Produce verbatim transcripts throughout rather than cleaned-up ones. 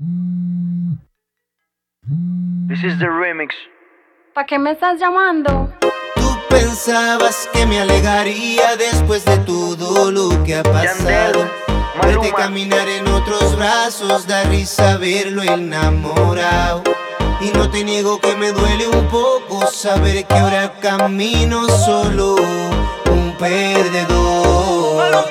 This is the remix. ¿Pa' qué me estás llamando? Tú pensabas que me alegaría después de todo lo que ha pasado. Verte caminar en otros brazos, da risa verlo enamorado. Y no te niego que me duele un poco saber que ahora camino solo, un perdedor.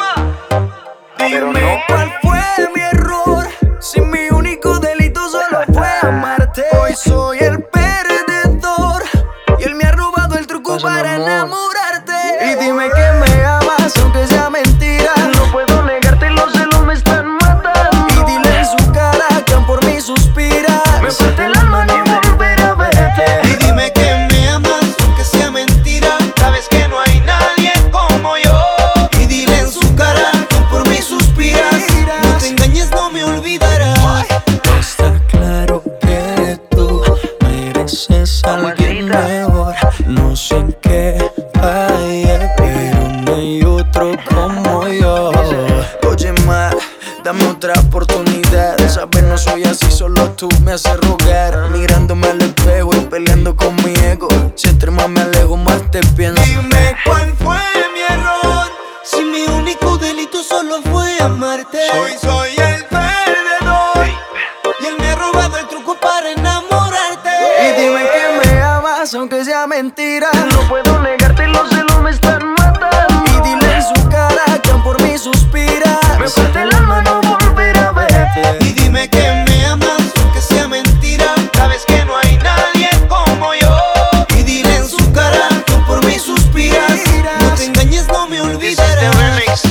Dime cuál fue mi error, si mi único delito solo fue amarte. Hoy soy el perdedor y él me ha robado el truco para enamorarte. Y dime que me amas aunque sea mentira. No puedo negarte, los celos me están matando. Y dile en su cara que aún por mí suspira. Me parte el alma no volver a verte. Y dime que me amas aunque sea mentira. Sabes que no hay nadie como yo. Y dile en su cara que aún por mí suspiras. No te engañes, no me olvidarás. Está claro que tú mereces a alguien mejor. No sé en qué falle, pero no hay otro como yo. Oye, ma, dame otra oportunidad. Sabes, no soy así, solo tú me haces rogar. Mirándome al espejo y peleando con mi ego. Si entre más me alejo, más te pienso. Dime cuál fue mi error, si mi único delito solo fue amarte. Hoy soy el perdedor y él me ha robado el truco para enamorarte. Y dime que me amas aunque sea mentira. No puedo negarte, los celos me están matando. Y dile en su cara que aún por mí suspira. Me parte el alma no volver a verte. Y dime que me amas aunque sea mentira. Sabes que no hay nadie como yo. Y dile en su cara que por mí suspiras. No te engañes, no me olvidarás.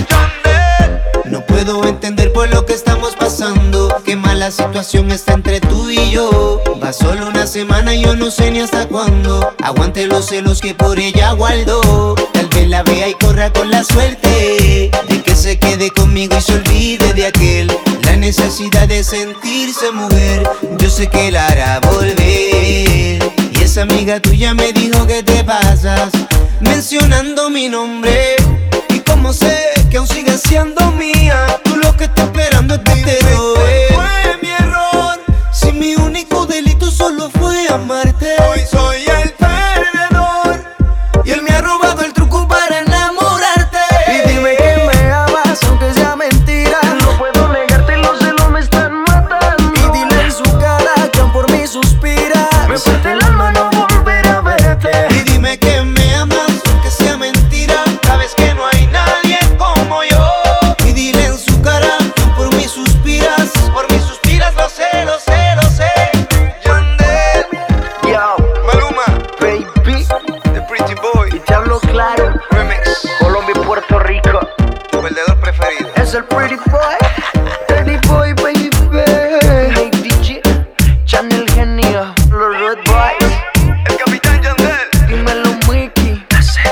No puedo entender por lo que estamos pasando. Qué mala situación está entre tú y yo. Va solo una semana y yo no sé ni hasta cuándo aguante los celos que por ella guardo. Tal vez la vea y corra con la suerte de que se quede conmigo y se olvide de aquel. La necesidad de sentirse mujer, yo sé que la hará volver. Y esa amiga tuya me dijo que te pasas mencionando mi nombre. Y como sé que aún sigues siendo mía, tú lo que estás esperando es que te robe. Fue mi error, si mi único delito solo fue amarte. Hoy soy el perdedor y él me ha robado el truco para enamorarte. Y dime que me amas aunque sea mentira. No puedo negarte, los celos me están matando. Y dile en su cara que aún por mí suspira. Me parte el alma no volver a verte. Y dime que me amas aunque sea mentira. Sabes que no hay nadie como yo. Y dile en su cara que por mí suspiras. Por mí suspiras, lo sé, lo sé, lo sé. Yandel, Yo, Maluma, baby, The Pretty Boy, y te hablo claro. Remix, Colombia y Puerto Rico. tu perdedor preferido. Es el Pretty Boy. Pretty Boy, baby. Hey, D J, Channel Genio. Los Red Boys. El Capitán Yandel, Dímelo, Mickey.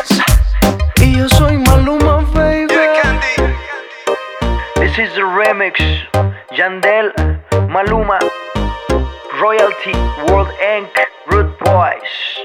Y yo soy Maluma, baby. Jay Candy. This is the remix. Yandel, Maluma, Royalty, World Incorporated, Rude Boys.